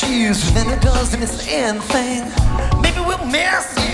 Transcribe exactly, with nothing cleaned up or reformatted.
confused, then it doesn't miss anything. Maybe we'll miss